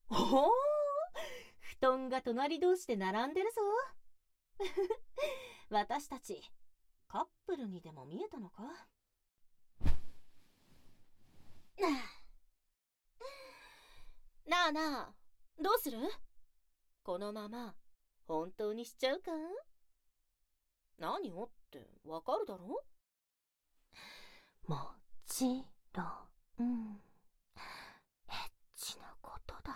おお、布団が隣同士で並んでるぞ。私たち、カップルにでも見えたのか？なあなあ、どうする？このまま、本当にしちゃうか？何をってわかるだろ？もちろん、エッチなことだよ。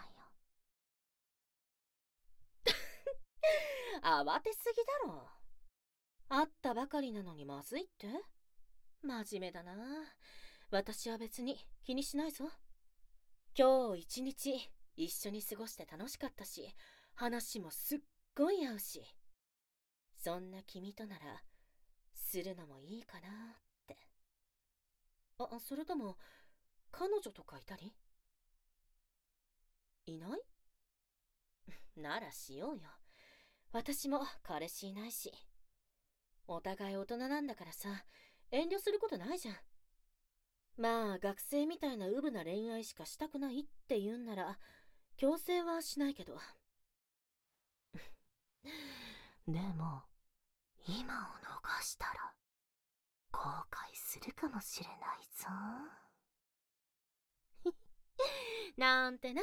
慌てすぎだろ。会ったばかりなのにまずいって？真面目だな。私は別に気にしないぞ。今日一日一緒に過ごして楽しかったし、話もすっごい合うし。そんな君となら、するのもいいかなって。それとも、彼女とかいたり？いない？ならしようよ。私も彼氏いないし。お互い大人なんだからさ、遠慮することないじゃん。まあ、学生みたいなウブな恋愛しかしたくないって言うんなら、強制はしないけど。でも、今を逃したら、後悔するかもしれないぞ。なんてな。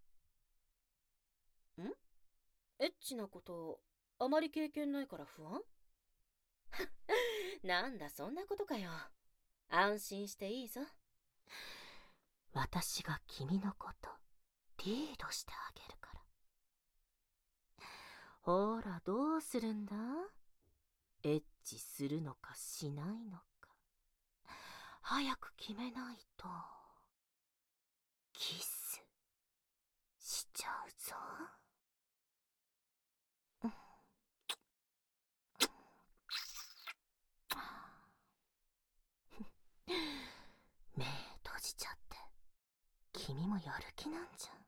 エッチなこと、あまり経験ないから不安？なんだそんなことかよ。安心していいぞ。私が君のことリードしてあげるから。ほらどうするんだ？エッチするのかしないのか。早く決めないとキスしちゃうぞ。目閉じちゃって君もやる気なんじゃん。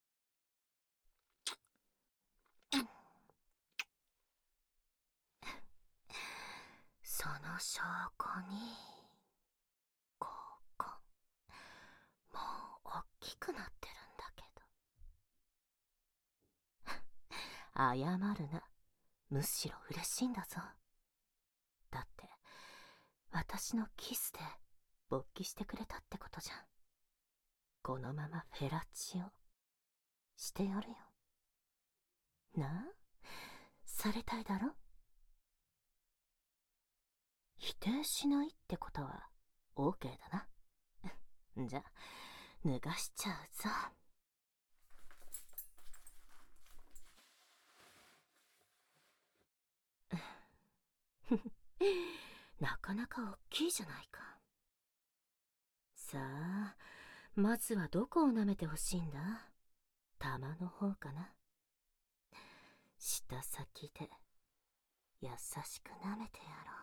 その証拠にここもう大きくなってるんだけど。謝るな。むしろ嬉しいんだぞ。だって私のキスで勃起してくれたってことじゃん。このままフェラチオしてやるよ。なあ、されたいだろ？否定しないってことは OK だな。じゃあ脱がしちゃうぞ。なかなか大きいじゃないか。さあ、まずはどこを舐めてほしいんだ？玉の方かな。舌先で優しく舐めてやろう。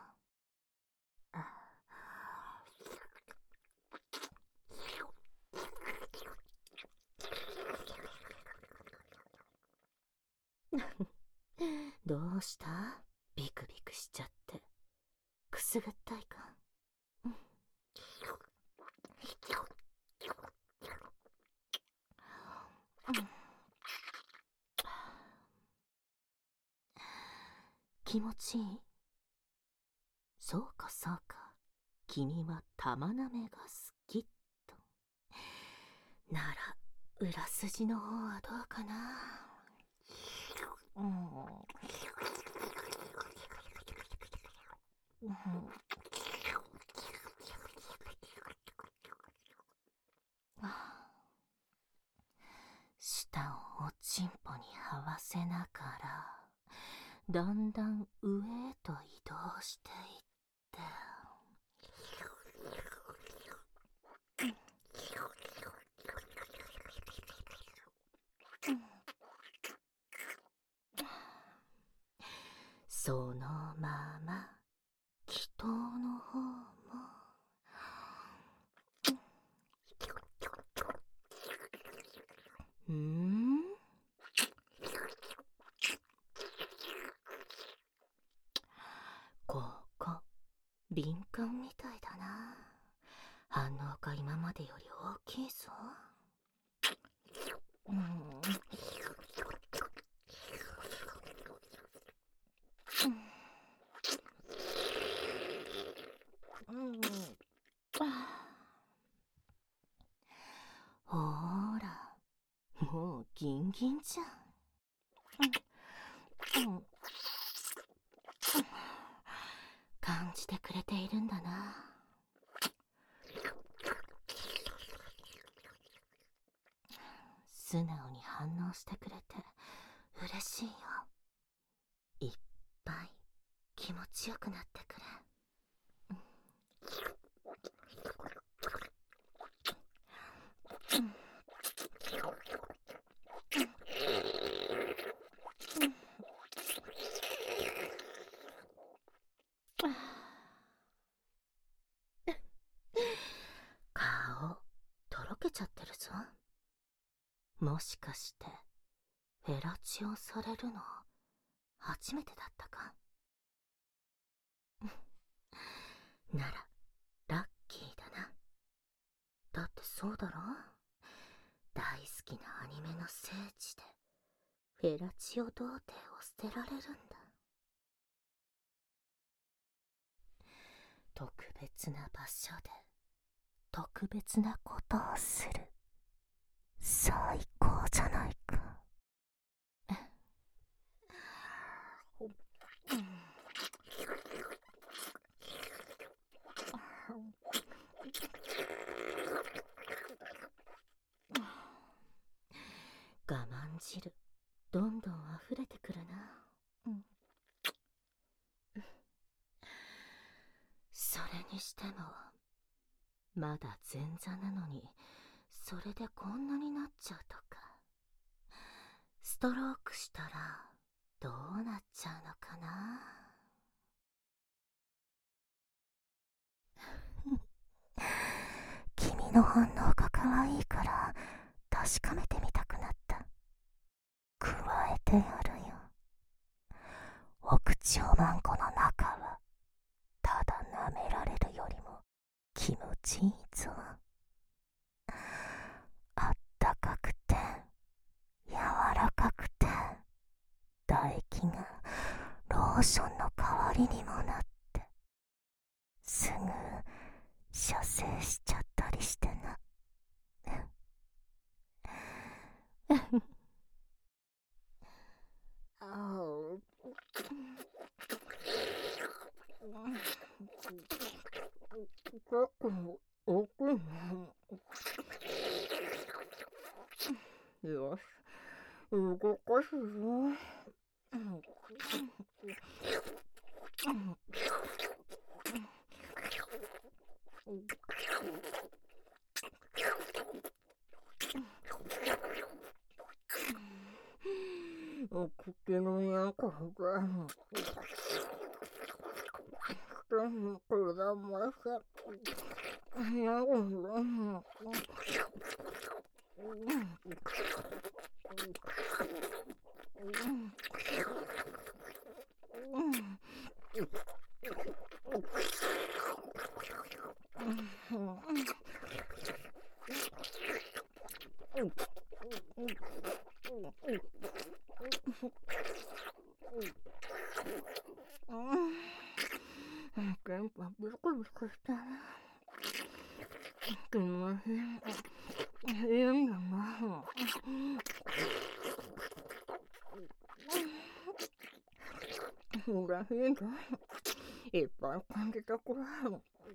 どうした？ビクビクしちゃって。くすぐったいか？気持ちいい？そうかそうか。君は玉なめが好きと。なら、裏筋の方はどうかな？舌をおちんぽに這わせながら、だんだん上へと移動していって、そのまま気筒の方もここ敏感みたいだな。反応が今までより大きいぞ。 もうギンギンじゃん。感じてくれているんだな。素直に反応してくれて嬉しいよ。いっぱい気持ちよくなってくれ。顔とろけちゃってるぞ。もしかしてフェラチオされるの初めてだったか？ならラッキーだな。だってそうだろ？大好きなアニメの聖地でフェラチオ童貞を捨てられるんだ。特別な場所で特別なことをする。最高じゃないか。我慢汁どんどん溢れてくるな。それにしてもまだ前座なのにそれでこんなになっちゃうとか。ストロークしたらどうなっちゃうのかな。君の反応が可愛いから確かめてみたくなった。加えてやるよ。お口おまんこの中はただ舐められるよりも気持ちいいぞ。あったかくて柔らかくて唾液がローションの代わりにもなってすぐ射精しちゃったりしてな。よし、動かすぞ。口の中がくだませやるんだ。電波ビクビクしたな。気持ちいいんだな。嬉しいぞ。いっぱい感じたくらい。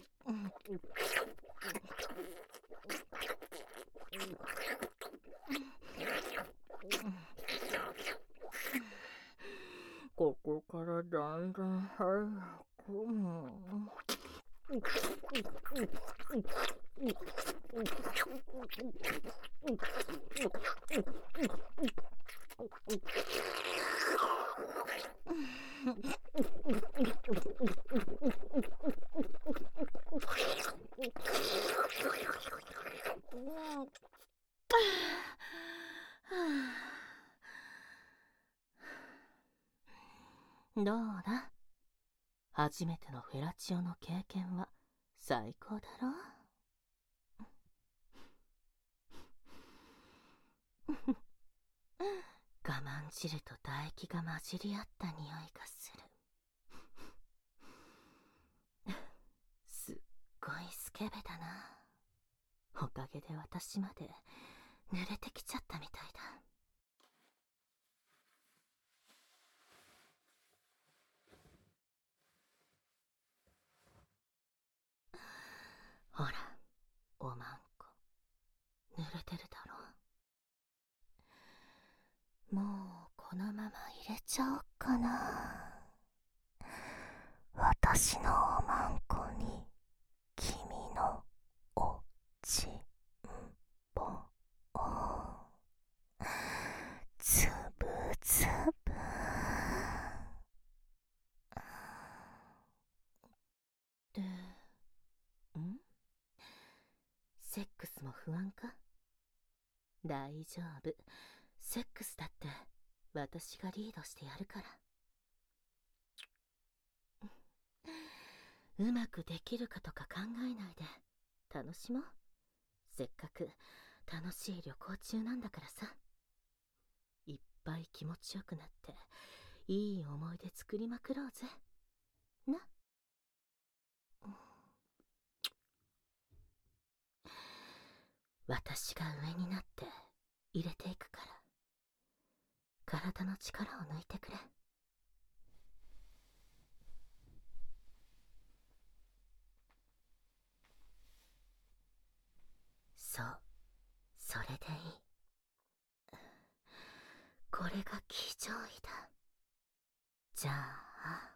ここからだんだん早く。どうだ？初めてのフェラチオの経験は最高だろ？我慢汁と唾液が混じり合った匂いがする。すっごいスケベだな。おかげで私まで濡れてきちゃったみたいだ。 もうこのまま入れちゃおっかな。私のおまんこに君のおちんぽをつぶつぶ。 セックスも不安か？大丈夫。セックスだって私がリードしてやるから。うまくできるかとか考えないで楽しもう。せっかく楽しい旅行中なんだからさ。いっぱい気持ちよくなっていい思い出作りまくろうぜな。私が上になって入れていくから、体の力を抜いてくれ。そう、それでいい。これが騎乗位だ。じゃあ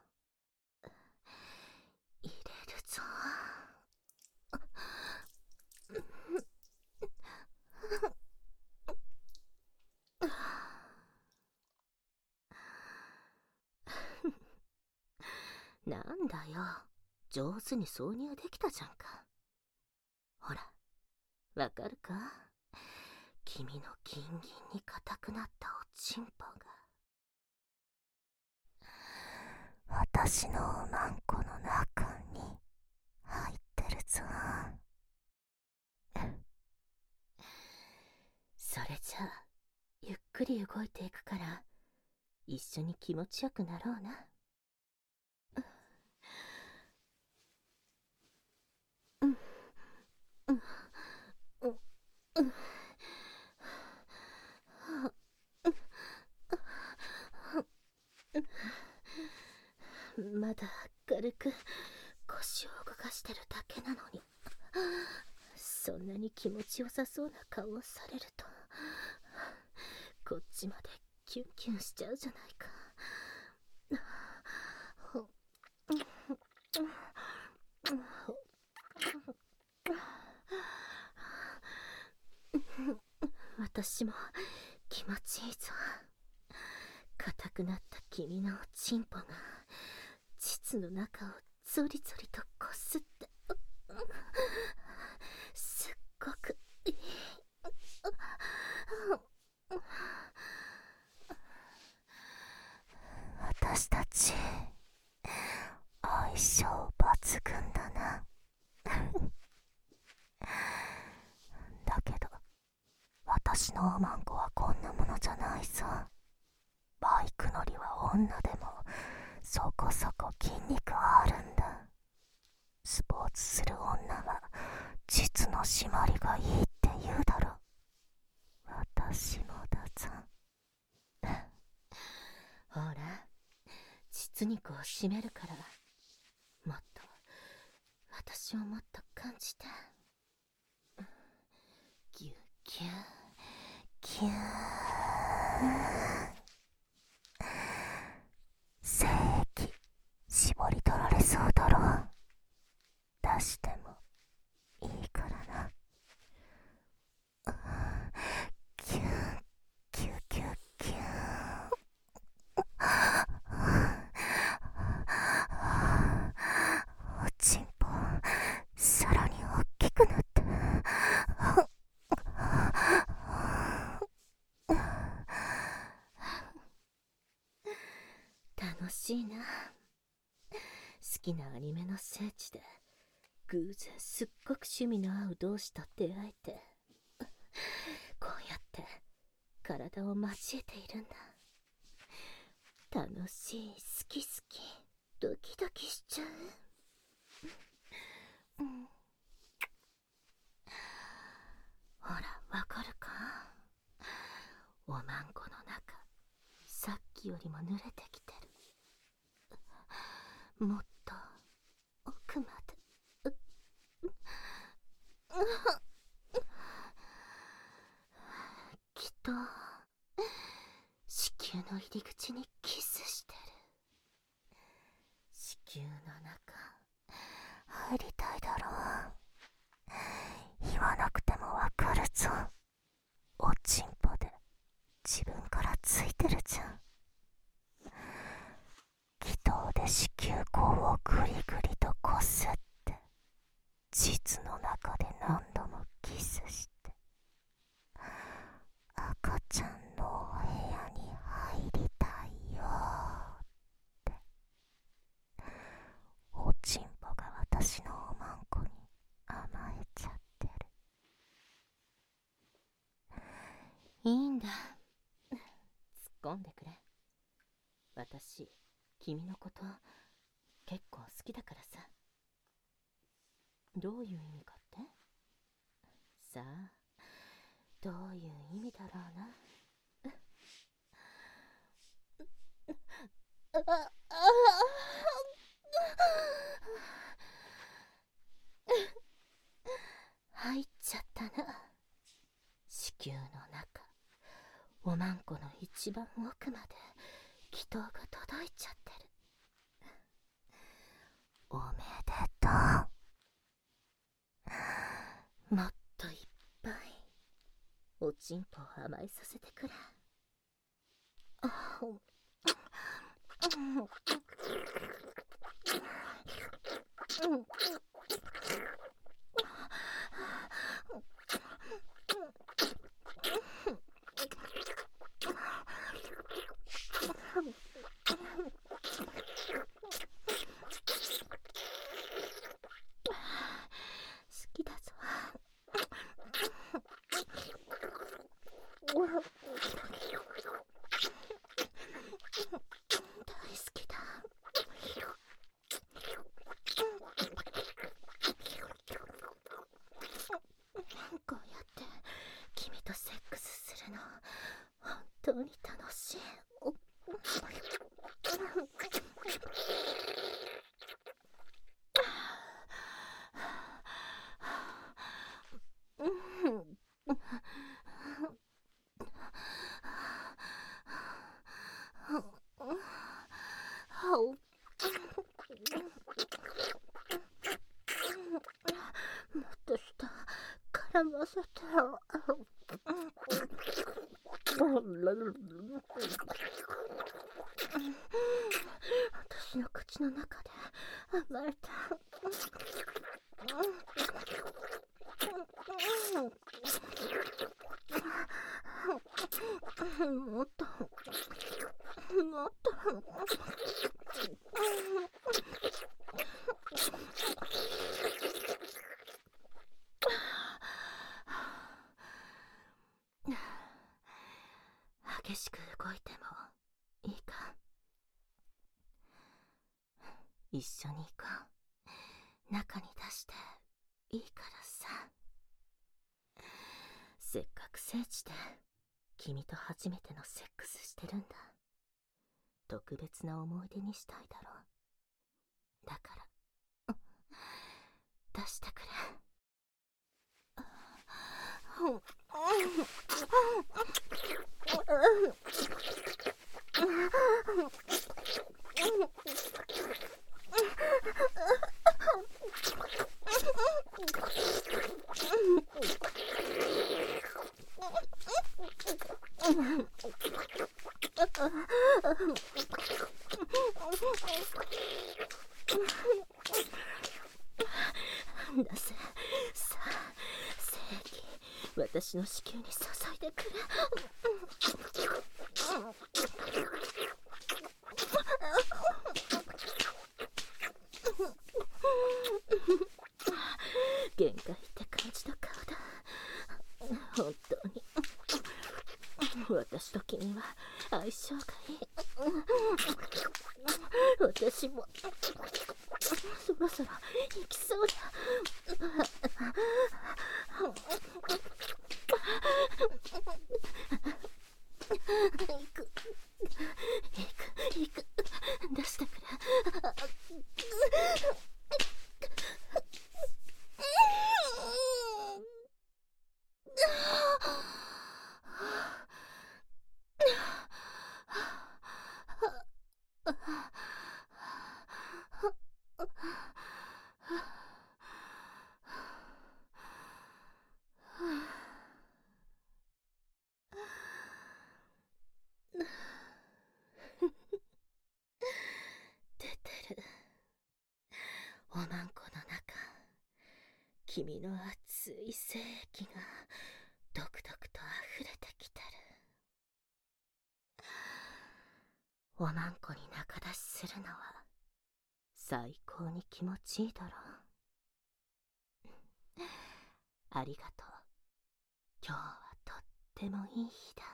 入れるぞ。なんだよ、上手に挿入できたじゃんか。ほら、わかるか？君のギンギンに硬くなったおちんぽが。 私のおまんこの中に入ってるぞ。 それじゃあゆっくり動いていくから一緒に気持ちよくなろうな。まだ軽く腰を動かしてるだけなのに、そんなに気持ちよさそうな顔をされるとこっちまでキュンキュンしちゃうじゃないか。私も気持ちいいぞ。硬くなった君のおちんぽが膣の中をゾリゾリとこすってすっごくいい。 私たち相性抜群だな。だけど私のおまんこはこんなものじゃないさ。バイク乗りは女でもそこそこ筋肉はあるんだ。スポーツする女は膣の締まりがいいって言うだろ。私もだぞ。 ほら、膣肉を締めるからもっと私をもっと感じて。ギュギュキュー精液絞り取られそうだろ。出してもいいからな。キューキューキューキュー。おちんぽさらに大きくなった。 楽しいな。好きなアニメの聖地で偶然すっごく趣味の合う同士と出会えて、こうやって体を交えているんだ。楽しい、好き好き、ドキドキしちゃう。ほら、わかるか？おまんこの中さっきよりも濡れてきてる。もっと奥まで。きっとの入り口にキスしてる。 子宮の中入りたいだろう。言わなくてもわかるぞ。おちんぽで自分からついてるじゃん。気筒で子宮口をグリグリとこすって膣の中で何度もキスして赤ちゃんのお部屋に入りたいよっておちんぽが私のおまんこに甘えちゃってる。 いいんだ。突っ込んでくれ。私、君のこと結構好きだからさ。どういう意味かって？さあ、どういう意味だろうな。入っちゃったな。子宮の中、おまんこの一番奥まで気筒が届いちゃってる。 おめでとう。もっといっぱいおちんぽを甘えさせてくれ。好きだぞ。大好きだ。こうやって君とセックスするの本当に楽しい。もっと下絡ませて。私の口の中で甘えた。もっともっと。激しく動いてもいいか？一緒に行こう。中に出していいからさ。せっかく聖地で君と初めてのセックスしてるんだ。特別な思い出にしたいだろう。だから出してくれ。出せ。さあ、精液、私の子宮に注いでくれ。限界って感じの顔だ。本当に私と君は相性がいい。私もそろそろ行きそうだ。行く。出してくれ。 の熱い精液がドクドクと溢れてきてる。おまんこに仲出しするのは最高に気持ちいいだろう。ありがとう。今日はとってもいい日だ。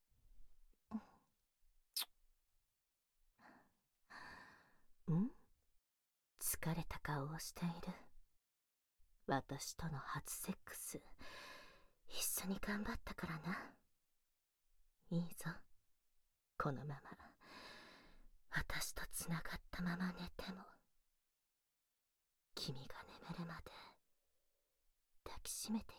疲れた顔をしている。私との初セックス、一緒に頑張ったからな。いいぞ。このまま、私とつながったまま寝ても、君が眠るまで抱きしめて